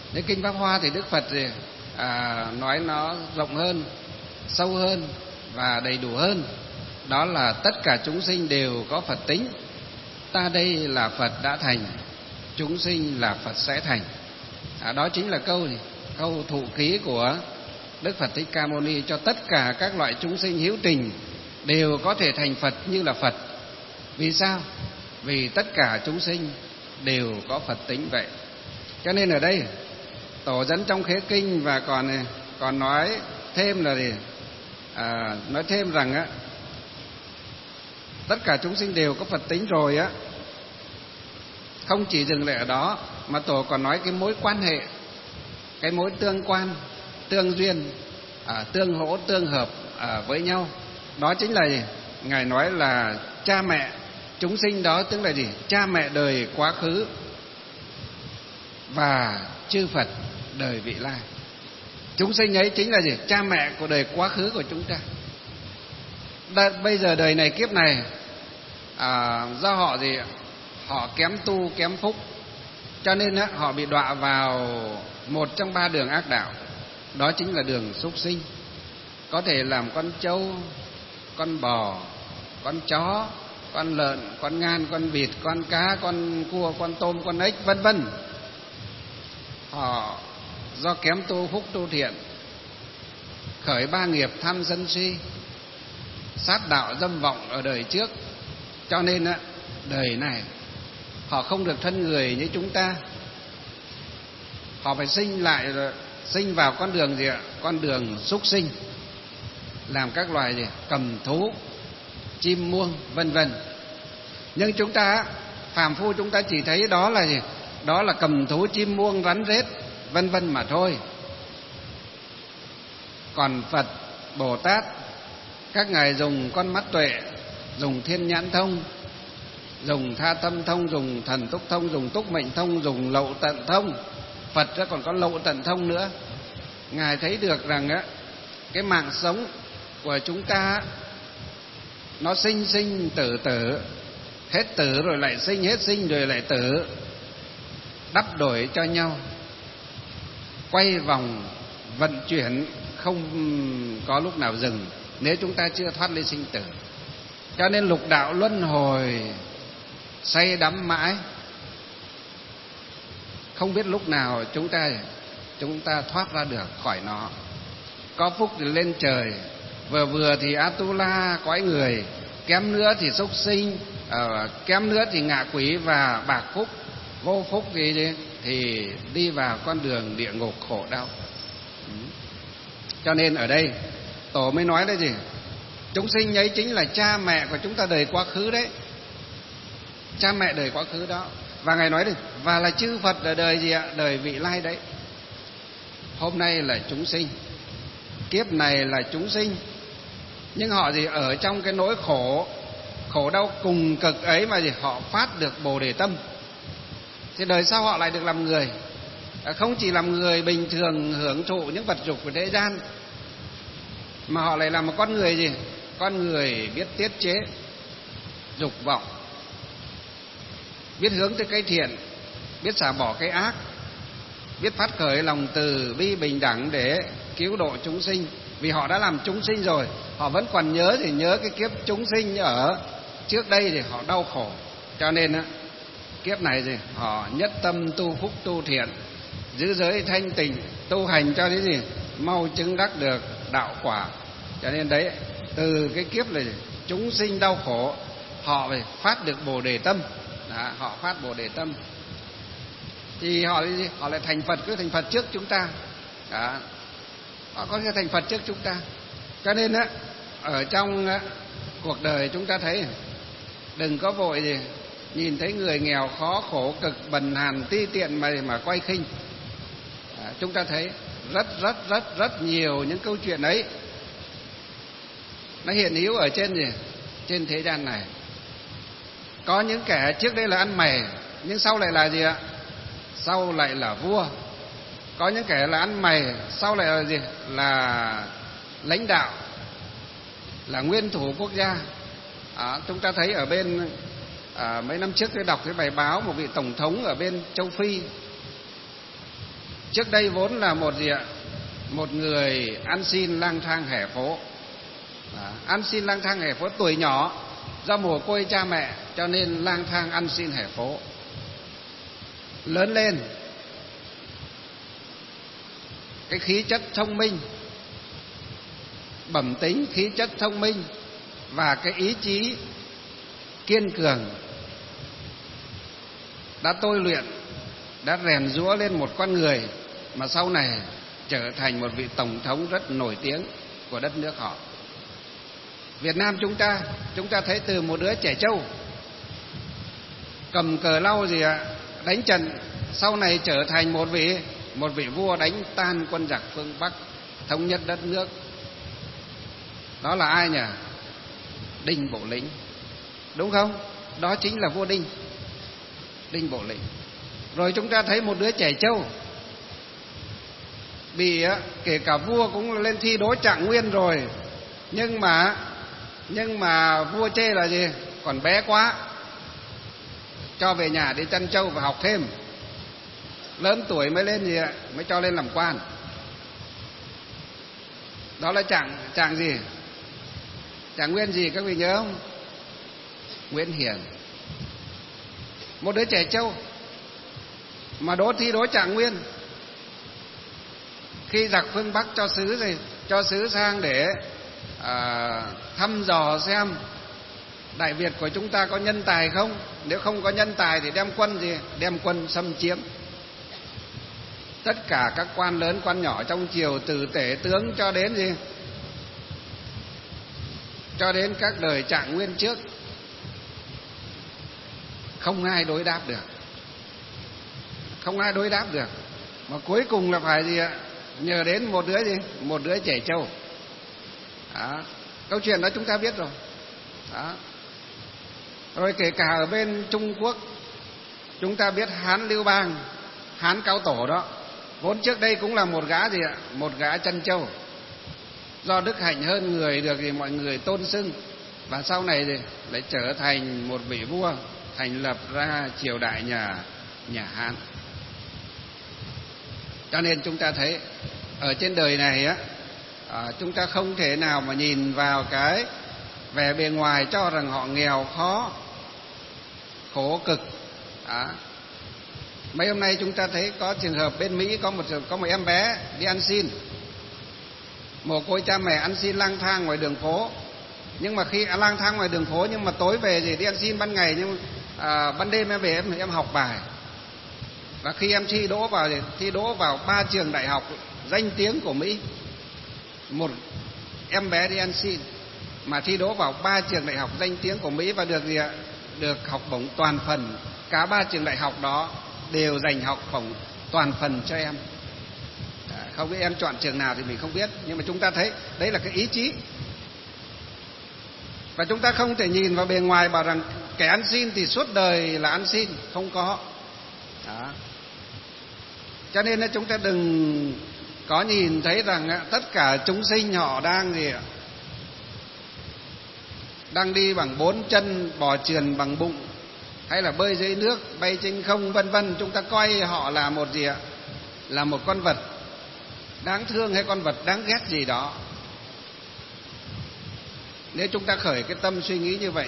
Đến kinh Pháp Hoa thì Đức Phật thì nói nó rộng hơn, sâu hơn và đầy đủ hơn. Đó là tất cả chúng sinh đều có Phật tính. Ta đây là Phật đã thành, chúng sinh là Phật sẽ thành. Đó chính là câu thụ ký của Đức Phật Thích Ca Mâu Ni cho tất cả các loại chúng sinh hữu tình đều có thể thành Phật như là Phật. Vì sao? Vì tất cả chúng sinh đều có Phật tính vậy. Cho nên ở đây Tổ dẫn trong Khế Kinh và còn nói thêm là nói thêm rằng tất cả chúng sinh đều có Phật tính rồi không chỉ dừng lại ở đó, mà Tổ còn nói cái mối quan hệ, cái mối tương quan, tương duyên, tương hỗ, tương hợp với nhau. Đó chính là Ngài nói là cha mẹ chúng sinh đó, tức là cha mẹ đời quá khứ và chư Phật đời vị lai. Chúng sinh ấy chính là cha mẹ của đời quá khứ của chúng ta. Bây giờ đời này, kiếp này, do họ họ kém tu, kém phúc, cho nên họ bị đọa vào một trong ba đường ác đạo. Đó chính là đường súc sinh. Có thể làm con trâu, con bò, con chó, con lợn, con ngan, con vịt, con cá, con cua, con tôm, con ếch, vân vân. Họ do kém tu phúc tu thiện, khởi ba nghiệp tham sân si, sát đạo dâm vọng ở đời trước, cho nên đời này họ không được thân người như chúng ta. Họ phải sinh vào con đường con đường súc sinh, làm các loài cầm thú, chim muông, vân vân. Nhưng chúng ta phàm phu, chúng ta chỉ thấy đó là đó là cầm thú, chim muông, rắn rết, vân vân mà thôi. Còn Phật Bồ Tát, các ngài dùng con mắt tuệ, dùng thiên nhãn thông, dùng tha tâm thông, dùng thần túc thông, dùng túc mệnh thông, dùng lậu tận thông. Phật còn có lậu tận thông nữa. Ngài thấy được rằng cái mạng sống của chúng ta nó sinh sinh tử tử, hết tử rồi lại sinh, hết sinh rồi lại tử, đắp đổi cho nhau, quay vòng vận chuyển không có lúc nào dừng nếu chúng ta chưa thoát ly sinh tử. Cho nên lục đạo luân hồi say đắm mãi, không biết lúc nào chúng ta thoát ra được khỏi nó. Có phúc thì lên trời, vừa thì Atula cõi người, kém nữa thì súc sinh, kém nữa thì ngạ quỷ và bạc phúc, vô phúc thì đi vào con đường địa ngục khổ đau. Cho nên ở đây Tổ mới nói là chúng sinh ấy chính là cha mẹ của chúng ta đời quá khứ đấy, cha mẹ đời quá khứ đó. Và Ngài nói và là chư Phật ở đời đời vị lai đấy. Hôm nay là chúng sinh, kiếp này là chúng sinh, nhưng họ ở trong cái nỗi khổ đau cùng cực ấy mà họ phát được Bồ Đề tâm. Thì đời sau họ lại được làm người, không chỉ làm người bình thường hưởng thụ những vật dục của thế gian, mà họ lại là một con người con người biết tiết chế dục vọng, biết hướng tới cái thiện, biết xả bỏ cái ác, biết phát khởi lòng từ bi bình đẳng để cứu độ chúng sinh. Vì họ đã làm chúng sinh rồi, họ vẫn còn nhớ cái kiếp chúng sinh ở trước đây thì họ đau khổ. Cho nên kiếp này họ nhất tâm tu phúc tu thiện, giữ giới thanh tịnh, tu hành cho đến mau chứng đắc được đạo quả. Cho nên đấy, từ cái kiếp này chúng sinh đau khổ, họ phải phát được Bồ Đề tâm. Đó, họ phát Bồ Đề tâm thì họ lại thành Phật, cứ thành Phật trước chúng ta. Đó, họ có thể thành Phật trước chúng ta. Cho nên ở trong cuộc đời chúng ta thấy, đừng có vội nhìn thấy người nghèo khó khổ cực bần hàn ti tiện mà quay khinh. Chúng ta thấy rất nhiều những câu chuyện ấy nó hiện hữu ở trên thế gian này. Có những kẻ trước đây là ăn mày, nhưng sau lại là gì ạ? Sau lại là vua. Có những kẻ là ăn mày, sau lại là gì? Là lãnh đạo, là nguyên thủ quốc gia. Chúng ta thấy ở bên mấy năm trước tôi đọc cái bài báo một vị tổng thống ở bên châu Phi, Trước đây vốn là một gì ạ? Một người ăn xin lang thang hè phố. Ăn xin lang thang hè phố, tuổi nhỏ do mồ côi cha mẹ cho nên lang thang ăn xin hè phố. Lớn lên cái khí chất thông minh, bẩm tính, khí chất thông minh và cái ý chí kiên cường đã tôi luyện, đã rèn giũa lên một con người mà sau này trở thành một vị tổng thống rất nổi tiếng của đất nước họ. Việt Nam chúng ta thấy từ một đứa trẻ trâu cầm cờ lau gì ạ, đánh trận, sau này trở thành một vị vua đánh tan quân giặc phương Bắc, thống nhất đất nước. Đó là ai nhỉ? Đinh Bộ Lĩnh, đúng không? Đó chính là vua Đinh Bộ Lĩnh. Rồi chúng ta thấy một đứa trẻ trâu bị kể cả vua cũng lên thi đỗ Trạng Nguyên rồi, nhưng mà vua chê là gì? Còn bé quá, cho về nhà đi chăn trâu và học thêm. Lớn tuổi mới lên gì ạ? Mới cho lên làm quan. Đó là Trạng gì? Trạng Nguyên gì các vị nhớ không? Nguyễn Hiển. Một đứa trẻ trâu mà thi đỗ Trạng Nguyên. Khi giặc phương Bắc cho sứ sang để thăm dò xem Đại Việt của chúng ta có nhân tài không, nếu không có nhân tài thì đem quân xâm chiếm. Tất cả các quan lớn quan nhỏ trong triều, từ tể tướng cho đến cho đến các đời Trạng Nguyên trước, không ai đối đáp được, mà cuối cùng là phải nhờ đến một đứa trẻ trâu. Câu chuyện đó chúng ta biết rồi. Rồi kể cả ở bên Trung Quốc, chúng ta biết Hán Lưu Bang, Hán Cao Tổ đó, vốn trước đây cũng là một gã chân trâu, do đức hạnh hơn người được mọi người tôn xưng, và sau này lại trở thành một vị vua, thành lập ra triều đại nhà Hán. Cho nên chúng ta thấy ở trên đời này chúng ta không thể nào mà nhìn vào cái vẻ bề ngoài cho rằng họ nghèo khó khổ cực. Mấy hôm nay chúng ta thấy có trường hợp bên Mỹ có một em bé đi ăn xin, mồ côi cha mẹ, ăn xin lang thang ngoài đường phố. Nhưng mà khi lang thang ngoài đường phố, nhưng mà tối về thì đi ăn xin ban ngày, nhưng ban đêm em về em học bài. Và khi em thi đỗ vào 3 trường đại học danh tiếng của Mỹ. Một em bé đi ăn xin mà thi đỗ vào 3 trường đại học danh tiếng của Mỹ và được học bổng toàn phần. Cả 3 trường đại học đó đều dành học bổng toàn phần cho em. Không biết em chọn trường nào thì mình không biết, nhưng mà chúng ta thấy đấy là cái ý chí. Và chúng ta không thể nhìn vào bề ngoài bảo rằng kẻ ăn xin thì suốt đời là ăn xin, không có. Cho nên chúng ta đừng có nhìn thấy rằng tất cả chúng sinh họ đang đi bằng 4 chân, bò trườn bằng bụng, hay là bơi dưới nước, bay trên không, vân vân. Chúng ta coi họ là là một con vật đáng thương hay con vật đáng ghét gì đó. Nếu chúng ta khởi cái tâm suy nghĩ như vậy,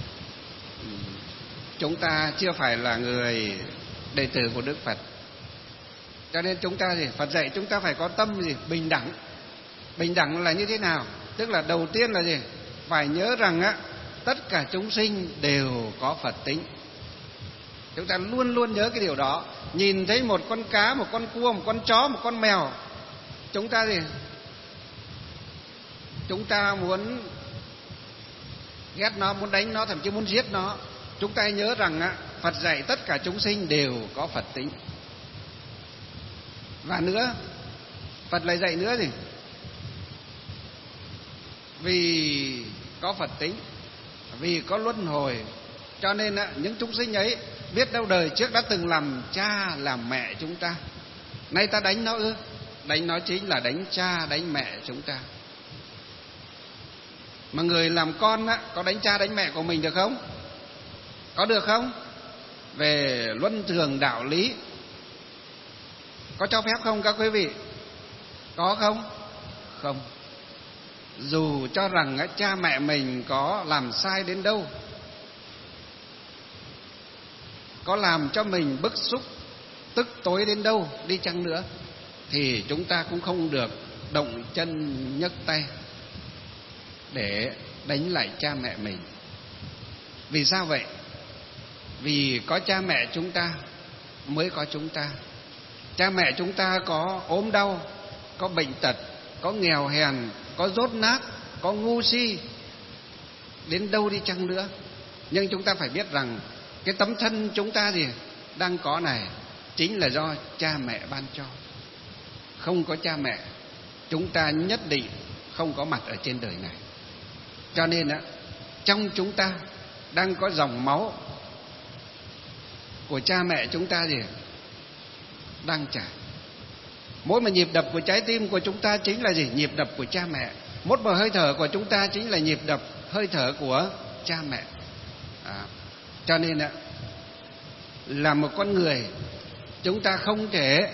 chúng ta chưa phải là người đệ tử của Đức Phật. Cho nên chúng ta Phật dạy chúng ta phải có tâm bình đẳng. Bình đẳng là như thế nào? Tức là đầu tiên là phải nhớ rằng tất cả chúng sinh đều có Phật tính. Chúng ta luôn luôn nhớ cái điều đó. Nhìn thấy một con cá, một con cua, một con chó, một con mèo, chúng ta muốn ghét nó, muốn đánh nó, thậm chí muốn giết nó. Chúng ta nhớ rằng Phật dạy tất cả chúng sinh đều có Phật tính. Và nữa, Phật lại dạy nữa vì có Phật tính, vì có luân hồi, cho nên những chúng sinh ấy biết đâu đời trước đã từng làm cha làm mẹ chúng ta. Nay ta đánh nó ư? Đánh nó chính là đánh cha đánh mẹ chúng ta. Mà người làm con có đánh cha đánh mẹ của mình được không? Có được không? Về luân thường đạo lý Có cho phép không các quý vị? Có không? Không. Dù cho rằng cha mẹ mình có làm sai đến đâu, có làm cho mình bức xúc, tức tối đến đâu đi chăng nữa, thì chúng ta cũng không được động chân nhấc tay để đánh lại cha mẹ mình. Vì sao vậy? Vì có cha mẹ chúng ta mới có chúng ta. Cha mẹ chúng ta có ốm đau, có bệnh tật, có nghèo hèn, có dốt nát, có ngu si đến đâu đi chăng nữa, nhưng chúng ta phải biết rằng cái tấm thân chúng ta đang có này chính là do cha mẹ ban cho. Không có cha mẹ, chúng ta nhất định không có mặt ở trên đời này. Cho nên trong chúng ta đang có dòng máu của cha mẹ chúng ta đang chảy. Mỗi một nhịp đập của trái tim của chúng ta chính là nhịp đập của cha mẹ. Mỗi một hơi thở của chúng ta chính là nhịp đập hơi thở của cha mẹ. Cho nên là một con người, chúng ta không thể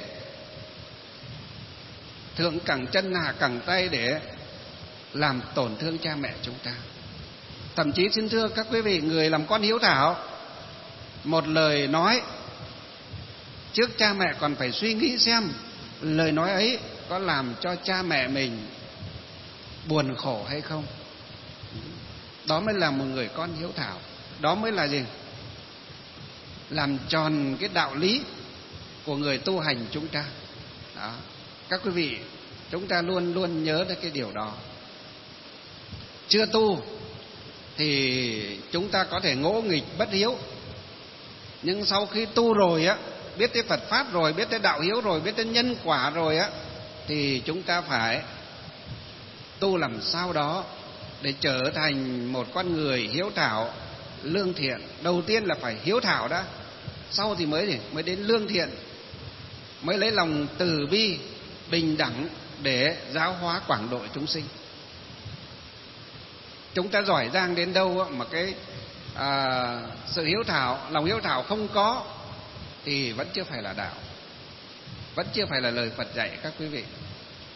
thượng cẳng chân hạ cẳng tay để làm tổn thương cha mẹ chúng ta. Thậm chí xin thưa các quý vị, người làm con hiếu thảo, một lời nói trước cha mẹ còn phải suy nghĩ xem lời nói ấy có làm cho cha mẹ mình buồn khổ hay không. Đó mới là một người con hiếu thảo. Đó mới là làm tròn cái đạo lý của người tu hành chúng ta. Đó. Các quý vị, chúng ta luôn luôn nhớ đến cái điều đó. Chưa tu thì chúng ta có thể ngỗ nghịch bất hiếu, nhưng sau khi tu rồi biết tới Phật pháp rồi, biết tới đạo hiếu rồi, biết tới nhân quả rồi thì chúng ta phải tu làm sao đó để trở thành một con người hiếu thảo, lương thiện. Đầu tiên là phải hiếu thảo đã, sau thì mới đến lương thiện, mới lấy lòng từ bi bình đẳng để giáo hóa quảng độ chúng sinh. Chúng ta giỏi giang đến đâu mà cái sự hiếu thảo, lòng hiếu thảo không có thì vẫn chưa phải là đạo, vẫn chưa phải là lời Phật dạy các quý vị.